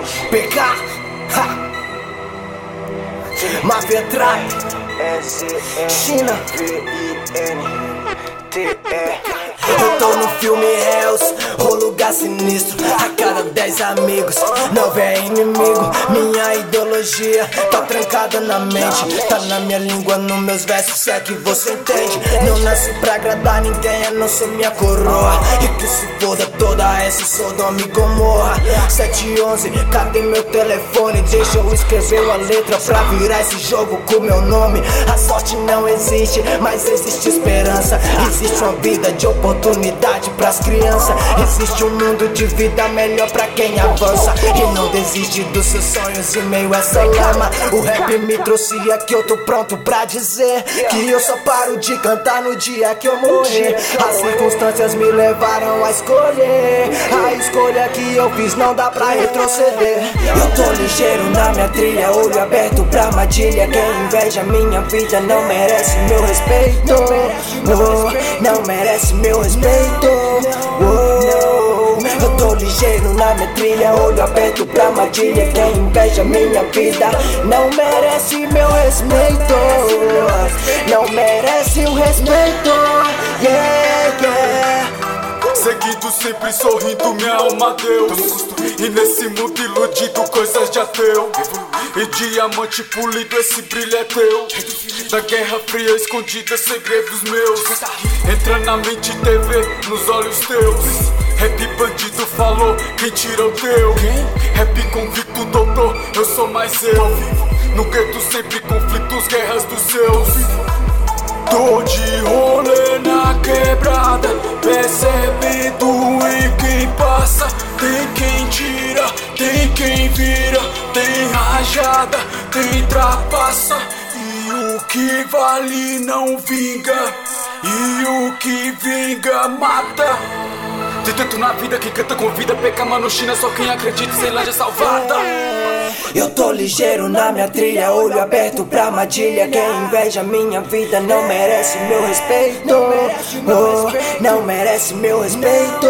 PK, ha. Máfia Trap, China. Eu tô no filme Hells, o lugar sinistro. A cada 10 amigos, 9 é inimigo. Minha ideologia tá trancada na mente, tá na minha língua, nos meus versos, se é que você entende. Não nasci pra agradar ninguém, a não ser minha coroa. E que se foda toda essa Sodoma e Gomorra. 711, cadê meu telefone? Deixa eu escrever uma letra pra virar esse jogo com meu nome. A sorte não existe, mas existe esperança. Existe uma vida de oportunidade pras crianças. Existe um mundo de vida melhor pra quem avança e não desiste dos seus sonhos em meio a essa lama. O rap me trouxe aqui, eu tô pronto pra dizer que eu só paro de cantar no dia que eu morrer. As circunstâncias me levaram a escolher. A escolha que eu fiz não dá pra retroceder. Eu tô ligeiro na minha trilha, olho aberto pra armadilha. Quem inveja minha vida não merece meu respeito. Não merece meu respeito. Eu tô ligeiro na minha trilha, olho aberto pra armadilha. Quem inveja minha vida não merece meu respeito. Não merece o respeito. Yeah, yeah. Seguido sempre sorrindo, minha alma Deus. E nesse mundo iludido, coisas de ateu. E diamante polido, esse brilho é teu. Da guerra fria escondida, segredos meus. Entra na mente TV, nos olhos teus. Rap bandido falou, quem tira o teu? Rap convicto, doutor, eu sou mais eu. No gueto sempre conflitos, guerras dos seus. Tô de rolê na quebrada, percebendo e quem passa. Tem quem tira, tem quem vira, tem rajada, tem trapaça. E o que vale não vinga, e o que vinga mata. Tem tanto na vida que canta com vida, PK, mano, China, só quem acredita, Ceilândia salvada. Eu tô ligeiro na minha trilha, olho aberto pra armadilha. Quem inveja minha vida não merece meu respeito. Não merece meu respeito.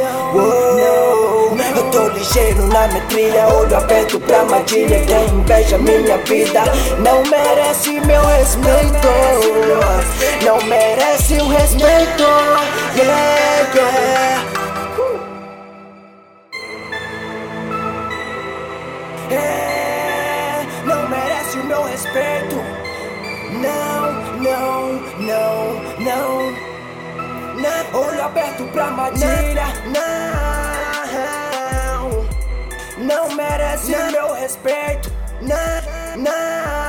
Eu tô ligeiro na minha trilha, olho aberto pra armadilha. Quem inveja minha vida não merece meu respeito. Não merece o respeito. Yeah, yeah. Não merece o meu respeito. Não, não, não, não, não. Olho aberto pra armadilha. Não, não merece o meu respeito. Não, não.